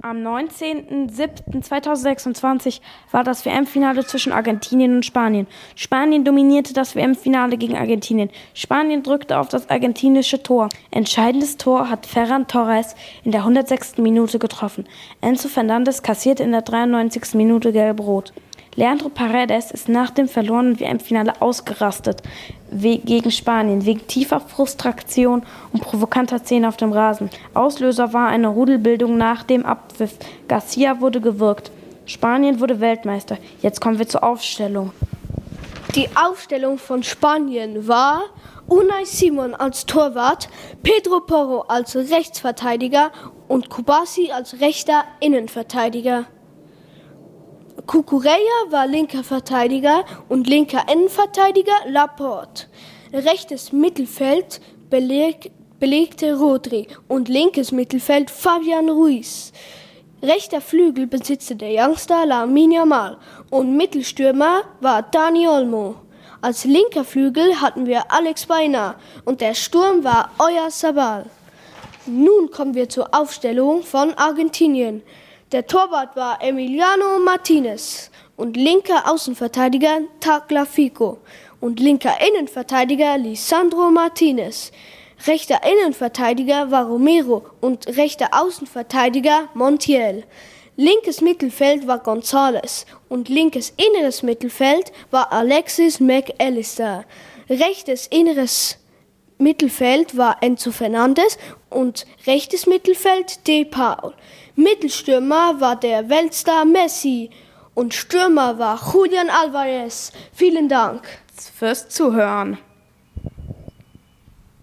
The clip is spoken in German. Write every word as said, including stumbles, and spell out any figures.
Am neunzehnten siebten zweitausendsechsundzwanzig war das W M-Finale zwischen Argentinien und Spanien. Spanien dominierte das W M-Finale gegen Argentinien. Spanien drückte auf das argentinische Tor. Entscheidendes Tor hat Ferran Torres in der hundertsechsten Minute getroffen. Enzo Fernandez kassierte in der dreiundneunzigsten Minute gelb-rot. Leandro Paredes ist nach dem verlorenen W M-Finale ausgerastet gegen Spanien wegen tiefer Frustration und provokanter Szenen auf dem Rasen. Auslöser war eine Rudelbildung nach dem Abpfiff. Garcia wurde gewürgt. Spanien wurde Weltmeister. Jetzt kommen wir zur Aufstellung. Die Aufstellung von Spanien war Unai Simon als Torwart, Pedro Porro als Rechtsverteidiger und Kubasi als rechter Innenverteidiger. Cucurella war linker Verteidiger und linker Innenverteidiger Laporte. Rechtes Mittelfeld beleg, belegte Rodri und linkes Mittelfeld Fabian Ruiz. Rechter Flügel besitzte der Youngster Lamine Yamal und Mittelstürmer war Dani Olmo. Als linker Flügel hatten wir Alex Baena und der Sturm war Oyarzabal. Nun kommen wir zur Aufstellung von Argentinien. Der Torwart war Emiliano Martinez und linker Außenverteidiger Tagliafico und linker Innenverteidiger Lisandro Martinez. Rechter Innenverteidiger war Romero und rechter Außenverteidiger Montiel. Linkes Mittelfeld war González und linkes inneres Mittelfeld war Alexis McAllister. Rechtes inneres Mittelfeld war Enzo Fernandez und rechtes Mittelfeld De Paul. Mittelstürmer war der Weltstar Messi und Stürmer war Julian Alvarez. Vielen Dank Fürs Zuhören.